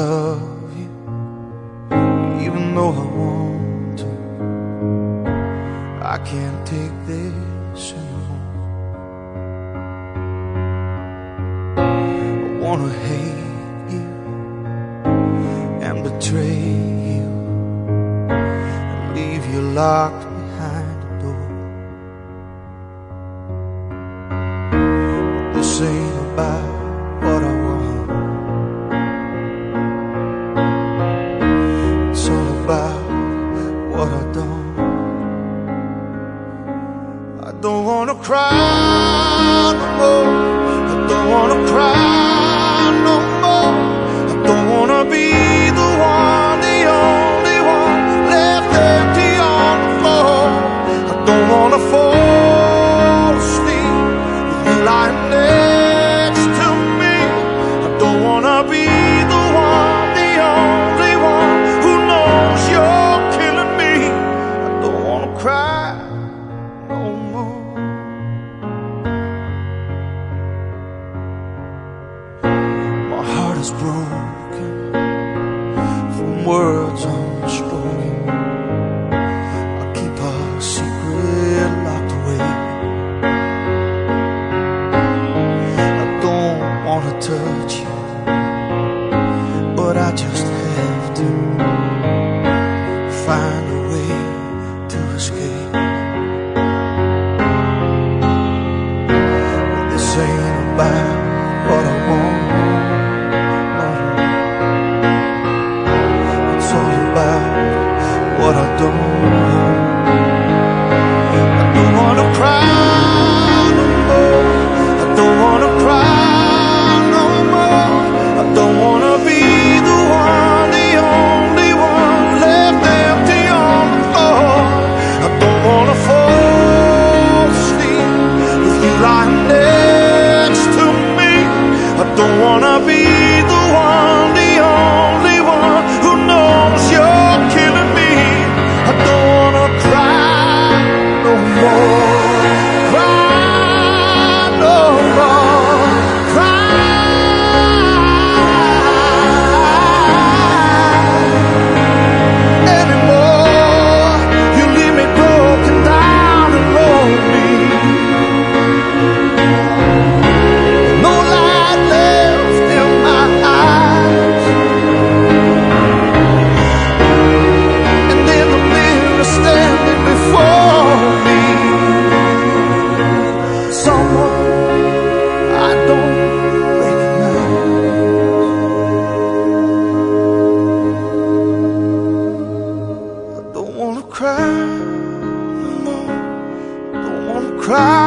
love you, even though I want to. I can't take this anymore. I wanna hate you and betray you and leave you locked behind the door. This ain't about what I want, it's all about what I don't. I don't wanna cry no more, I don't wanna cry no more. I don't wanna be the one, the only one left empty on the floor. I don't wanna fall asleep with you lying next to me. I don't wanna be the one, the only one who knows you're killing me. I don't wanna cry no more. My heart is broken from words unspoken. I keep our secret locked away. I don't wanna touch you, but I just have to find a way to escape. This ain't about what I want, no. It's all about what I don't. I don't wanna cry no more, I don't wanna cry no more. I don't wanna be the one, the only one left empty on the floor. I don't wanna fall asleep with you lying next to me. I don't wanna be the one, the only one who knows you're killing me. I don't wanna cry no more, cry no more, cry anymore. You leave me broken down and lonely. No light left in my eyes, and then the mirror standing before me, someone I don't recognize. I don't wanna cry no more, don't wanna cry